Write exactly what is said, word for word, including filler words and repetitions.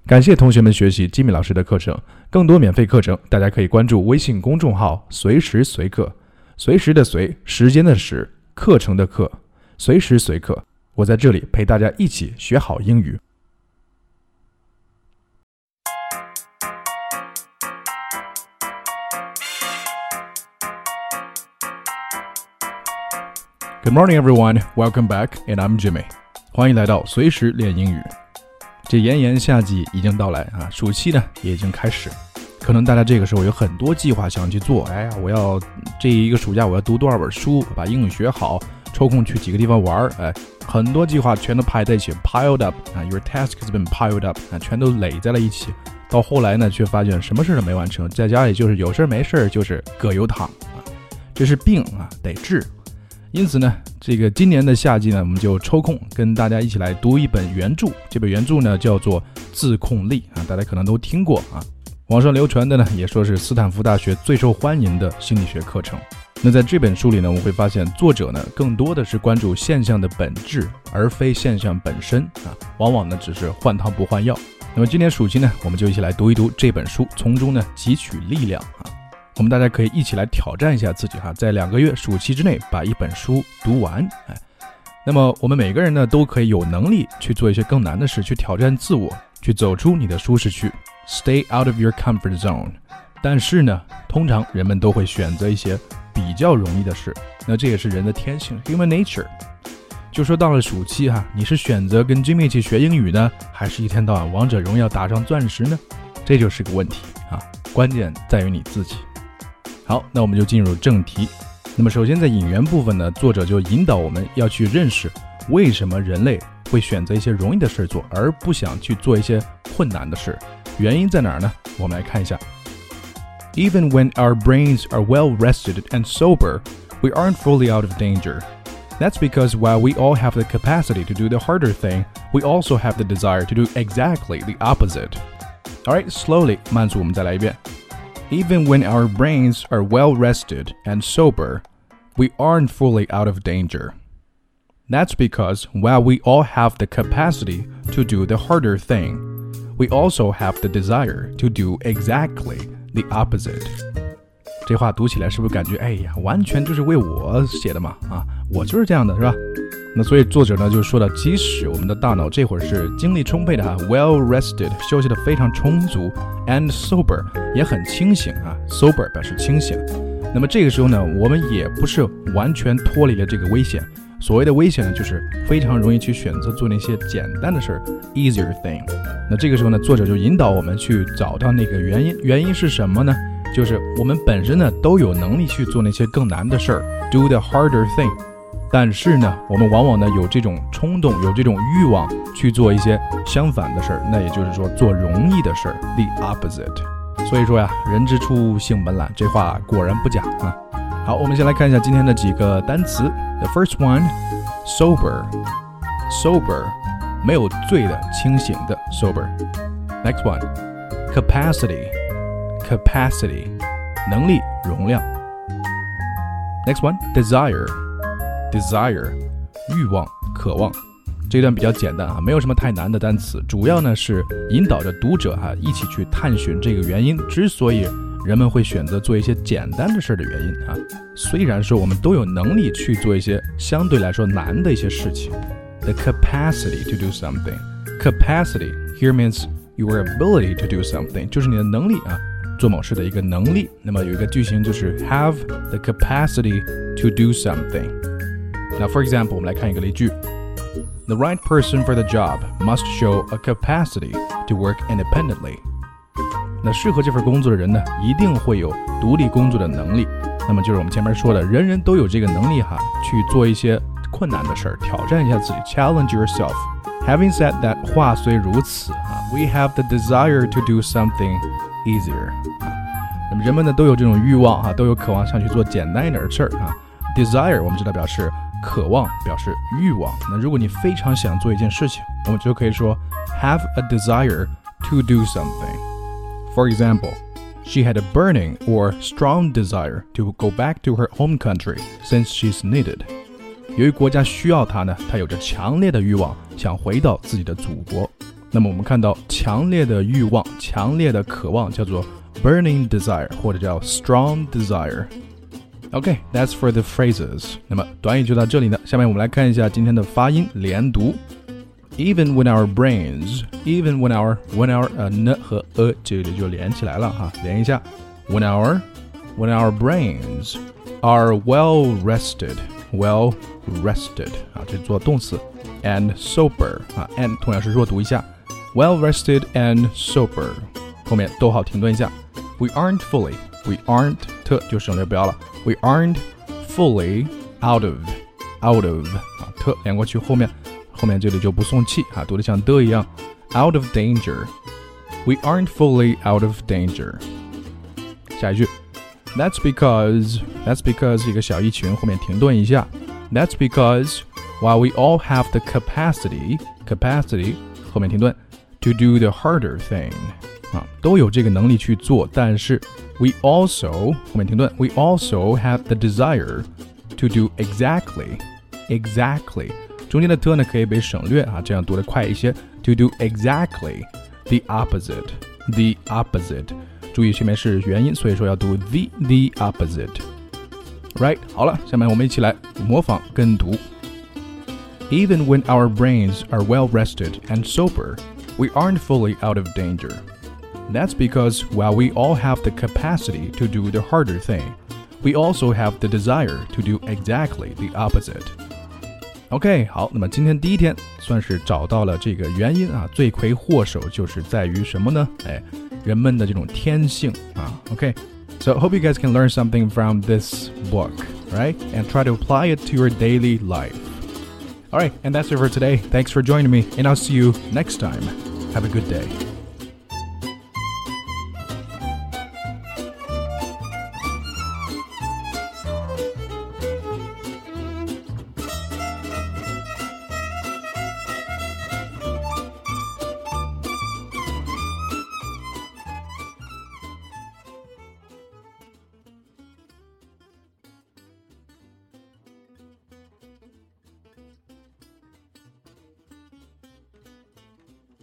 感谢同学们学习吉米老师的课程，更多免费课程，大家可以关注微信公众号随时随课，随时的随，时间的时，课程的课，随时随课，我在这里陪大家一起学好英语。Good morning, everyone. Welcome back, and I'm Jimmy. 欢迎来到随时练英语。这炎炎夏季已经到来啊，暑期呢也已经开始。可能大家这个时候有很多计划想去做，哎呀，我要这一个暑假我要读多少本书，把英语学好，抽空去几个地方玩，哎，很多计划全都排在一起 ，piled up 啊 ，your task has been piled up 啊，全都垒在了一起。到后来呢，却发现什么事都没完成，在家里就是有事没事就是葛优躺啊，这是病啊，得治。因此呢，这个今年的夏季呢，我们就抽空跟大家一起来读一本原著。这本原著呢叫做《自控力》啊，大家可能都听过啊。网上流传的呢，也说是斯坦福大学最受欢迎的心理学课程。那在这本书里呢，我们会发现作者呢更多的是关注现象的本质，而非现象本身啊，往往呢只是换汤不换药。那么今年暑期呢，我们就一起来读一读这本书，从中呢汲取力量啊。我们大家可以一起来挑战一下自己哈，在两个月暑期之内把一本书读完。哎，那么我们每个人呢都可以有能力去做一些更难的事，去挑战自我，去走出你的舒适区 ，Stay out of your comfort zone。但是呢，通常人们都会选择一些比较容易的事，那这也是人的天性 ，human nature。就说到了暑期哈，你是选择跟 Jimmy 一起学英语呢，还是一天到晚王者荣耀打上钻石呢？这就是个问题啊，关键在于你自己。好，那我们就进入正题。那么首先在引言部分呢，作者就引导我们要去认识为什么人类会选择一些容易的事做，而不想去做一些困难的事。原因在哪儿呢？我们来看一下。Even when our brains are well rested and sober, we aren't fully out of danger. That's because while we all have the capacity to do the harder thing, we also have the desire to do exactly the opposite. Alright, slowly, 慢速我们再来一遍。Even when our brains are well rested and sober, we aren't fully out of danger. That's because while we all have the capacity to do the harder thing, we also have the desire to do exactly the opposite. 这话读起来是不是感觉哎呀，完全就是为我写的嘛啊，我就是这样的，是吧？那所以作者呢就说到，即使我们的大脑这会儿是精力充沛的哈 ，well rested 休息的非常充足 ，and sober 也很清醒啊 ，sober 表示清醒。那么这个时候呢，我们也不是完全脱离了这个危险。所谓的危险呢，就是非常容易去选择做那些简单的事 ，easier thing。那这个时候呢，作者就引导我们去找到那个原因，原因是什么呢？就是我们本身呢都有能力去做那些更难的事儿 ，do the harder thing。但是呢，我们往往呢有这种冲动，有这种欲望去做一些相反的事儿，那也就是说做容易的事儿 ，the opposite。所以说呀，人之初性本懒，这话果然不假啊。好，我们先来看一下今天的几个单词。The first one, sober, sober， 没有醉的，清醒的 sober。Next one, capacity, capacity， 能力、容量。Next one, desire.Desire 欲望渴望，这段比较简单啊，没有什么太难的单词，主要呢是引导着读者啊一起去探寻这个原因，之所以人们会选择做一些简单的事的原因啊。虽然说我们都有能力去做一些相对来说难的一些事情 ，the capacity to do something. Capacity here means your ability to do something， 就是你的能力啊，做某事的一个能力。那么有一个句型就是 have the capacity to do something。Now, for example, 我们来看一个例句 The right person for the job must show a capacity to work independently. 那适合这份工作的人呢，一定会有独立工作的能力。那么就是我们前面说的，人人都有这个能力哈，去做一些困难的事儿，挑战一下自己 ，challenge yourself. Having said that, 话虽如此啊 ，we have the desire to do something easier. 那么人们呢都有这种欲望哈，都有渴望想去做简单一点的事儿啊。Desire 我们知道表示渴望，表示欲望。那如果你非常想做一件事情，我们就可以说 have a desire to do something. For example, she had a burning or strong desire to go back to her home country since she's needed. 由于国家需要她呢，她有着强烈的欲望想回到自己的祖国。 那么我们看到强烈的欲望，强烈的渴望叫做 burning desire 或者叫 strong desire。OK, that's for the phrases. 那么短语就到这里呢，下面我们来看一下今天的发音连读。Even when our brains, even when our, when our 呃 n 和 a 这里就连起来了哈，连一下。When our, when our brains are well rested, well rested 啊，这做动词 and sober 啊 and 同样是弱读一下 well rested and sober 后面逗号停顿一下 we aren't fully we aren't 特就省略不要了 we aren't fully out of out of 啊特连过去后面后面这里就不送气啊读得像的一样 out of danger we aren't fully out of danger 下一句That's because, that's because 一个小一群后面停顿一下 That's because while we all have the capacity, capacity 后面停顿 to do the harder thing 啊，都有这个能力去做，但是 we also 后面停顿 we also have the desire to do exactly, exactly 中间的特呢可以被省略啊，这样读得快一些 to do exactly the opposite, the opposite注意前面是元音，所以说要读 the the opposite. Right? 好了，下面我们一起来模仿跟读。Even when our brains are well rested and sober, we aren't fully out of danger. That's because while we all have the capacity to do the harder thing, we also have the desire to do exactly the opposite. OK, 好，那么今天第一天算是找到了这个原因啊，罪魁祸首就是在于什么呢？哎。人们的这种天性啊 OK So hope you guys can learn something from this book right and try to apply it to your daily life Alright and that's it for today Thanks for joining me and I'll see you next time Have a good day